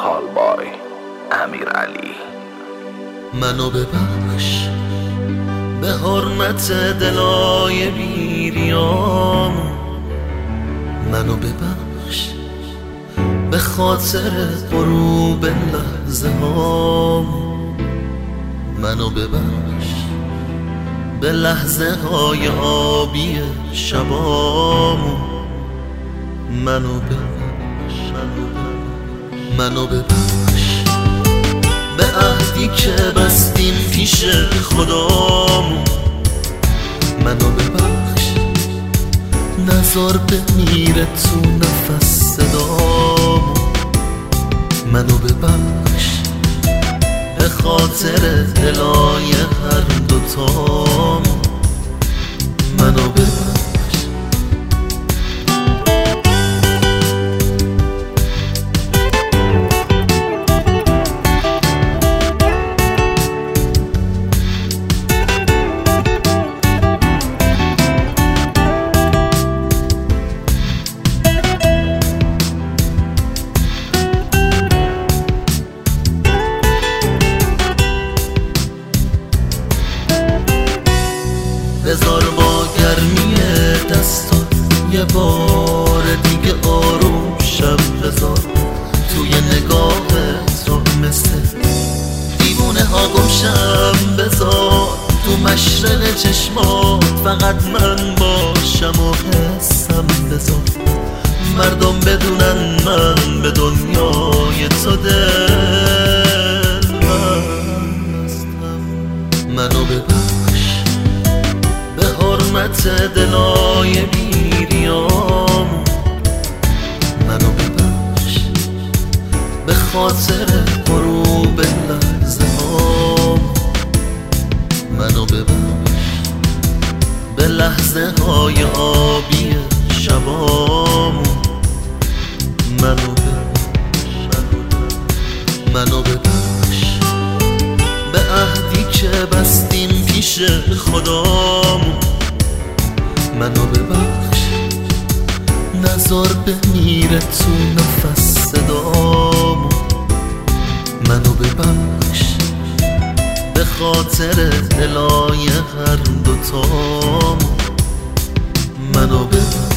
کالبای امیرعلی. منو ببخش به حرمت دلای بیریام، منو ببخش به خاطر غروب لحظه هام، منو ببخش به لحظه های آبی شبام، منو ببخش، منو ببخش به عهدی که بستیم پیش خدامون، منو ببخش نذار بمیره تو نفس صدامون، منو ببخش به خاطر دلای هر دوتامون، منو ببخش. بذار با گرمی دستات یه بار دیگه آروم شب، بذار توی نگاهت رو مثل دیوونه ها گمشم، بذار تو مشرق چشمات فقط من باشم و حسم، بذار مردم بدونن من به دنیای تو دل بستم، منو ببخش به حرمت دلای بیریام، منو ببخش به خاطر غروب لحظه هام، منو ببخش به لحظه های آبی شبام، منو ببخش، منو ببخش به عهدی که بستیم پیش خدامون، منو ببخش نذار بمیره تو نفس صدامون، منو ببخش به خاطر دلای هر دوتامون، منو ببخش.